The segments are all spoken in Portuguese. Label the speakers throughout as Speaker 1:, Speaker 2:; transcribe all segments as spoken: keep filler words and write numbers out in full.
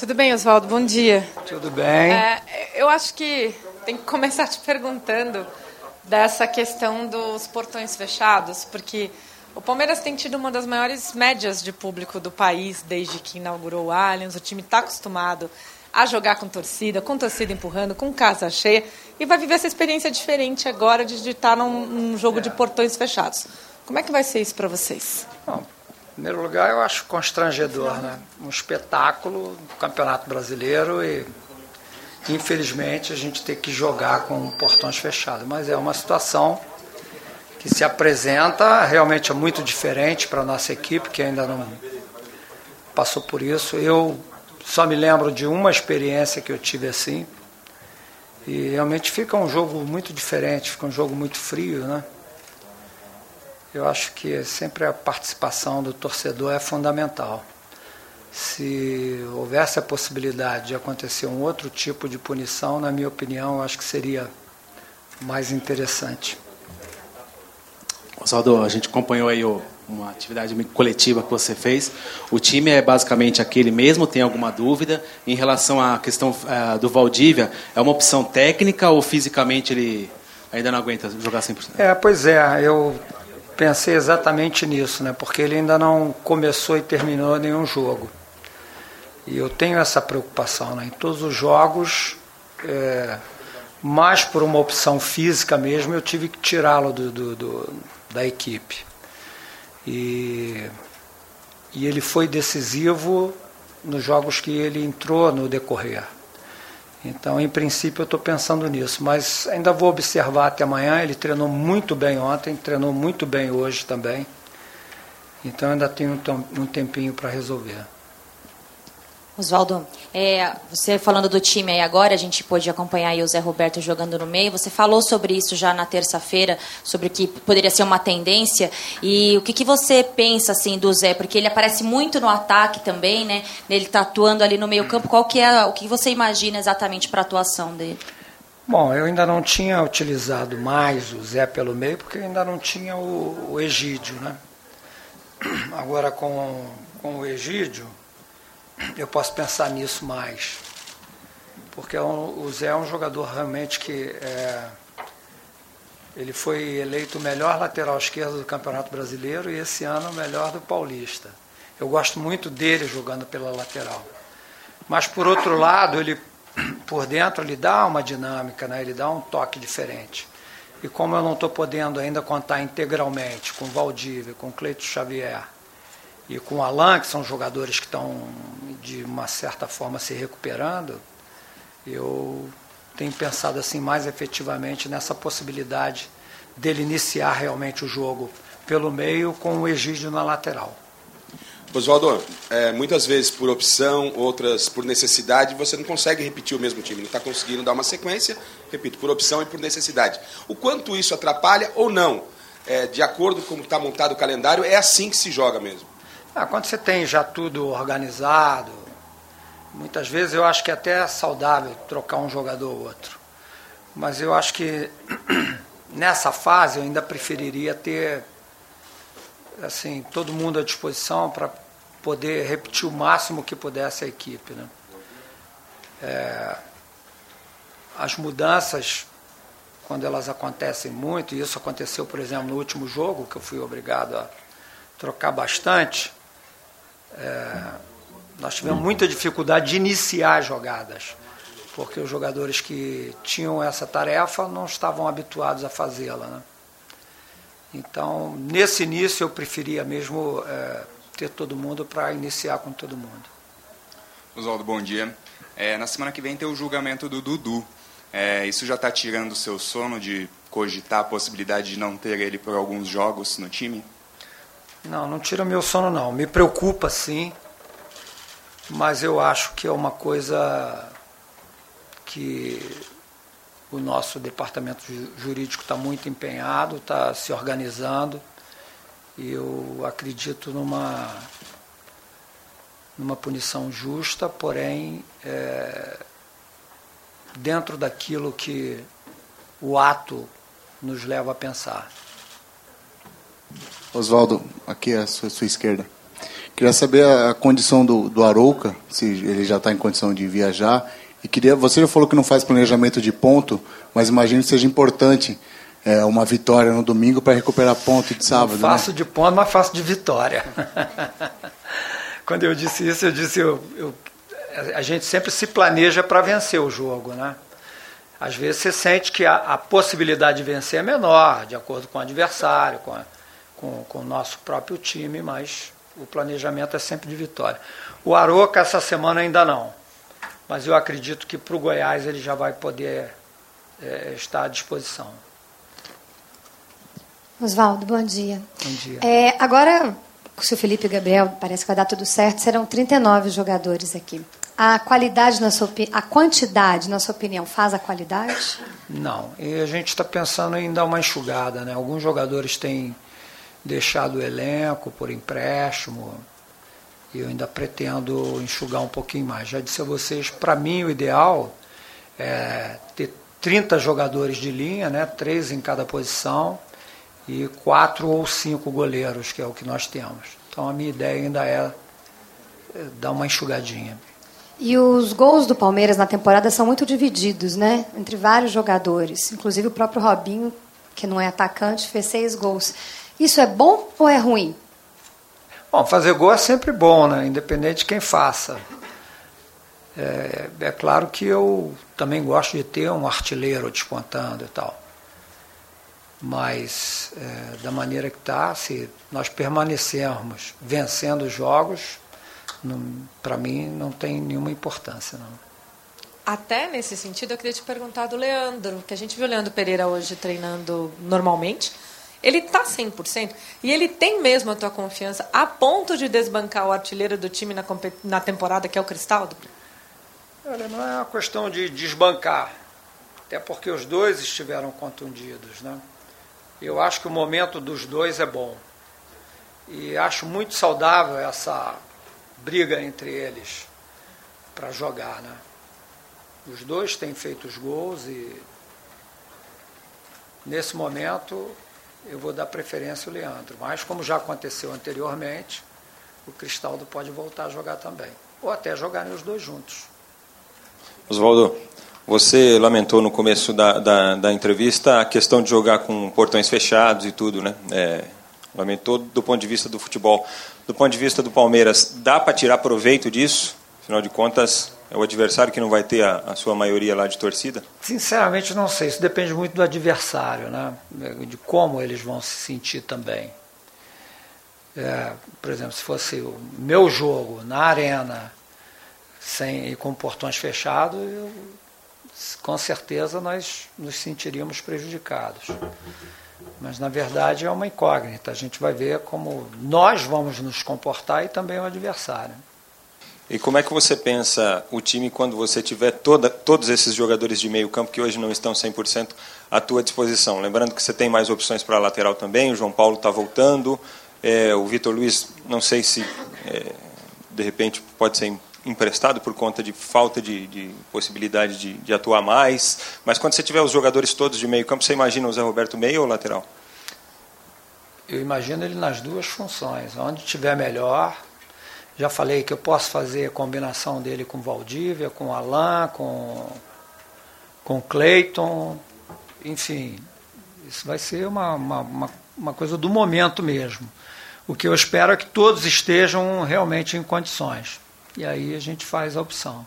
Speaker 1: Tudo bem, Oswaldo? Bom dia.
Speaker 2: Tudo bem.
Speaker 1: É, eu acho que tem que começar te perguntando dessa questão dos portões fechados, porque o Palmeiras tem tido uma das maiores médias de público do país desde que inaugurou o Allianz. O time está acostumado a jogar com torcida, com torcida empurrando, com casa cheia, e vai viver essa experiência diferente agora de estar num, num jogo é. de portões fechados. Como é que vai ser isso para vocês?
Speaker 2: Bom, em primeiro lugar, eu acho constrangedor, né? Um espetáculo do Campeonato Brasileiro e, infelizmente, a gente tem que jogar com portões fechados. Mas é uma situação que se apresenta, realmente é muito diferente para a nossa equipe, que ainda não passou por isso. Eu só me lembro de uma experiência que eu tive assim, e realmente fica um jogo muito diferente, fica um jogo muito frio, né? Eu acho que sempre a participação do torcedor é fundamental. Se houvesse a possibilidade de acontecer um outro tipo de punição, na minha opinião, eu acho que seria mais interessante.
Speaker 3: Oswaldo, a gente acompanhou aí o, uma atividade coletiva que você fez. O time é basicamente aquele mesmo, tem alguma dúvida? Em relação à questão uh, do Valdívia, é uma opção técnica ou fisicamente ele ainda não aguenta jogar cem por cento?
Speaker 2: É, pois é, eu pensei exatamente nisso, né? Porque ele ainda não começou e terminou nenhum jogo. E eu tenho essa preocupação, né? Em todos os jogos, é, mais por uma opção física mesmo, eu tive que tirá-lo do, do, do, da equipe. E, e ele foi decisivo nos jogos que ele entrou no decorrer. Então, em princípio, eu estou pensando nisso, mas ainda vou observar até amanhã. Ele treinou muito bem ontem, treinou muito bem hoje também. Então, ainda tenho um tempinho para resolver.
Speaker 4: Oswaldo, é, você falando do time aí agora, a gente pôde acompanhar aí o Zé Roberto jogando no meio. Você falou sobre isso já na terça-feira, sobre que poderia ser uma tendência. E o que, que você pensa assim do Zé? Porque ele aparece muito no ataque também, né? Ele está atuando ali no meio-campo. Qual que é o que você imagina exatamente para a atuação dele?
Speaker 2: Bom, eu ainda não tinha utilizado mais o Zé pelo meio, porque ainda não tinha o, o Egídio, né? Agora com, com o Egídio, eu posso pensar nisso mais, porque o Zé é um jogador realmente que é, ele foi eleito o melhor lateral esquerdo do Campeonato Brasileiro e esse ano o melhor do Paulista. Eu gosto muito dele jogando pela lateral, mas por outro lado ele por dentro ele dá uma dinâmica, né? Ele dá um toque diferente. E como eu não estou podendo ainda contar integralmente com o Valdívia, com o Cleiton Xavier e com o Alan, que são jogadores que estão, de uma certa forma, se recuperando, eu tenho pensado assim mais efetivamente nessa possibilidade dele iniciar realmente o jogo pelo meio com o Egídio na lateral.
Speaker 5: Oswaldo, é, muitas vezes por opção, outras por necessidade, você não consegue repetir o mesmo time, não está conseguindo dar uma sequência, repito, por opção e por necessidade. O quanto isso atrapalha ou não? É, de acordo com como está montado o calendário, é assim que se joga mesmo?
Speaker 2: Ah, quando você tem já tudo organizado, muitas vezes eu acho que é até saudável trocar um jogador ou outro. Mas eu acho que nessa fase eu ainda preferiria ter assim, todo mundo à disposição para poder repetir o máximo que pudesse a equipe, né? É, as mudanças, quando elas acontecem muito, e isso aconteceu, por exemplo, no último jogo, que eu fui obrigado a trocar bastante, é, nós tivemos muita dificuldade de iniciar as jogadas, porque os jogadores que tinham essa tarefa não estavam habituados a fazê-la, né? Então, nesse início, eu preferia mesmo é, ter todo mundo para iniciar com todo mundo.
Speaker 6: Oswaldo, bom dia. É, na semana que vem tem o julgamento do Dudu. É, isso já está tirando o seu sono de cogitar a possibilidade de não ter ele por alguns jogos no time?
Speaker 2: Não, não tira meu sono não. Me preocupa sim, mas eu acho que é uma coisa que o nosso departamento jurídico está muito empenhado, está se organizando, e eu acredito numa, numa punição justa, porém é, dentro daquilo que o ato nos leva a pensar.
Speaker 7: Oswaldo, aqui é a sua, sua esquerda. Queria saber a condição do, do Arouca, se ele já está em condição de viajar. E queria, você já falou que não faz planejamento de ponto, mas imagino que seja importante é, uma vitória no domingo para recuperar ponto de sábado.
Speaker 2: Não faço
Speaker 7: né?
Speaker 2: de ponto, mas faço de vitória. Quando eu disse isso, eu disse eu, eu, a gente sempre se planeja para vencer o jogo, né? Às vezes você sente que a, a possibilidade de vencer é menor, de acordo com o adversário, com, a, com, com o nosso próprio time, mas o planejamento é sempre de vitória. O Arouca essa semana ainda não, mas eu acredito que para o Goiás ele já vai poder é, estar à disposição.
Speaker 8: Oswaldo, bom dia.
Speaker 2: Bom dia.
Speaker 8: É, agora, se o Felipe e o Gabriel, parece que vai dar tudo certo, serão trinta e nove jogadores aqui. A qualidade, na sua, a quantidade, na sua opinião, faz a qualidade?
Speaker 2: Não, e a gente está pensando em dar uma enxugada, né? Alguns jogadores têm deixado o elenco por empréstimo, e eu ainda pretendo enxugar um pouquinho mais. Já disse a vocês, para mim o ideal é ter trinta jogadores de linha, né? Três em cada posição, e quatro ou cinco goleiros, que é o que nós temos. Então a minha ideia ainda é dar uma enxugadinha.
Speaker 8: E os gols do Palmeiras na temporada são muito divididos, né? Entre vários jogadores. Inclusive o próprio Robinho, que não é atacante, fez seis gols. Isso é bom ou é ruim?
Speaker 2: Bom, fazer gol é sempre bom, né? Independente de quem faça. É, é claro que eu também gosto de ter um artilheiro despontando e tal. Mas, é, da maneira que está, se nós permanecermos vencendo os jogos, para mim não tem nenhuma importância, não.
Speaker 1: Até nesse sentido, eu queria te perguntar do Leandro, que a gente viu o Leandro Pereira hoje treinando normalmente. Ele está cem por cento e ele tem mesmo a tua confiança a ponto de desbancar o artilheiro do time na, na temporada, que é o Cristaldo?
Speaker 2: Olha, não é uma questão de desbancar, até porque os dois estiveram contundidos, né? Eu acho que o momento dos dois é bom. E acho muito saudável essa briga entre eles para jogar, né? Os dois têm feito os gols e nesse momento eu vou dar preferência ao Leandro. Mas como já aconteceu anteriormente, o Cristaldo pode voltar a jogar também. Ou até jogarem os dois juntos.
Speaker 9: Oswaldo, você lamentou no começo da, da, da entrevista a questão de jogar com portões fechados e tudo, né? É, lamentou do ponto de vista do futebol. Do ponto de vista do Palmeiras, dá para tirar proveito disso? Afinal de contas, é o adversário que não vai ter a, a sua maioria lá de torcida?
Speaker 2: Sinceramente, não sei. Isso depende muito do adversário, né? De como eles vão se sentir também. É, por exemplo, se fosse o meu jogo na arena sem, e com portões fechados, eu, com certeza nós nos sentiríamos prejudicados. Mas, na verdade, é uma incógnita. A gente vai ver como nós vamos nos comportar e também o adversário.
Speaker 9: E como é que você pensa o time quando você tiver toda, todos esses jogadores de meio campo que hoje não estão cem por cento à tua disposição? Lembrando que você tem mais opções para a lateral também, o João Paulo está voltando, é, o Vitor Luiz, não sei se é, de repente pode ser emprestado por conta de falta de, de possibilidade de, de atuar mais, mas quando você tiver os jogadores todos de meio campo, você imagina o Zé Roberto meio ou lateral?
Speaker 2: Eu imagino ele nas duas funções, onde tiver melhor. Já falei que eu posso fazer a combinação dele com Valdívia, com Alain, com com Cleiton, enfim, isso vai ser uma, uma, uma, uma coisa do momento mesmo. O que eu espero é que todos estejam realmente em condições. E aí a gente faz a opção.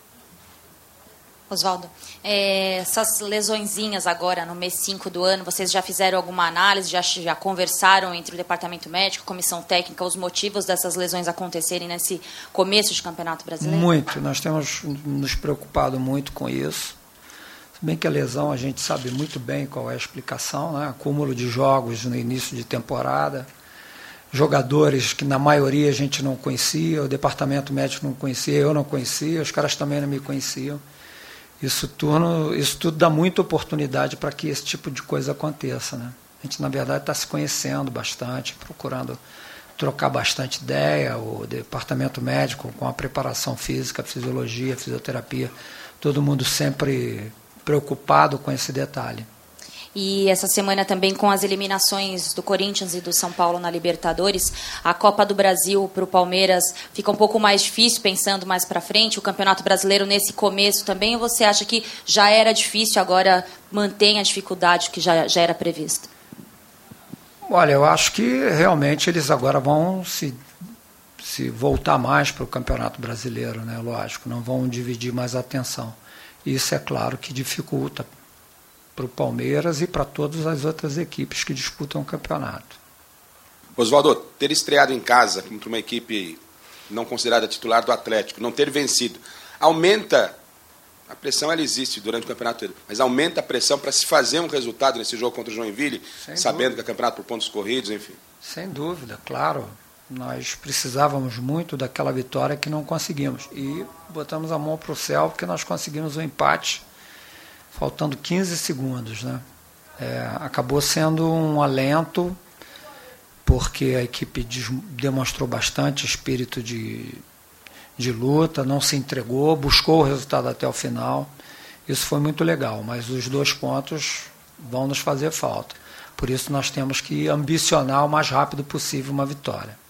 Speaker 4: Oswaldo, é, essas lesõezinhas agora no mês cinco do ano, vocês já fizeram alguma análise, já, já conversaram entre o departamento médico, comissão técnica, os motivos dessas lesões acontecerem nesse começo de campeonato brasileiro?
Speaker 2: Muito, nós temos nos preocupado muito com isso. Se bem que a lesão a gente sabe muito bem qual é a explicação, né? Acúmulo de jogos no início de temporada. Jogadores que na maioria a gente não conhecia, o departamento médico não conhecia, eu não conhecia, os caras também não me conheciam. Isso tudo, isso tudo dá muita oportunidade para que esse tipo de coisa aconteça, né? A gente, na verdade, está se conhecendo bastante, procurando trocar bastante ideia, o departamento médico com a preparação física, fisiologia, fisioterapia, todo mundo sempre preocupado com esse detalhe.
Speaker 4: E essa semana também com as eliminações do Corinthians e do São Paulo na Libertadores, a Copa do Brasil para o Palmeiras fica um pouco mais difícil, pensando mais para frente. O Campeonato Brasileiro nesse começo também, ou você acha que já era difícil, agora mantém a dificuldade que já, já era prevista?
Speaker 2: Olha, eu acho que realmente eles agora vão se, se voltar mais para o Campeonato Brasileiro, né? Lógico, não vão dividir mais a atenção. Isso é claro que dificulta para o Palmeiras e para todas as outras equipes que disputam o campeonato.
Speaker 5: Oswaldo, ter estreado em casa contra uma equipe não considerada titular do Atlético, não ter vencido, aumenta, a pressão ela existe durante o campeonato, mas aumenta a pressão para se fazer um resultado nesse jogo contra o Joinville, Sem sabendo dúvida. que é campeonato por pontos corridos, enfim.
Speaker 2: Sem dúvida, claro. Nós precisávamos muito daquela vitória que não conseguimos. E botamos a mão para o céu porque nós conseguimos um empate faltando quinze segundos, né? É, acabou sendo um alento, porque a equipe demonstrou bastante espírito de, de luta, não se entregou, buscou o resultado até o final. Isso foi muito legal, mas os dois pontos vão nos fazer falta. Por isso nós temos que ambicionar o mais rápido possível uma vitória.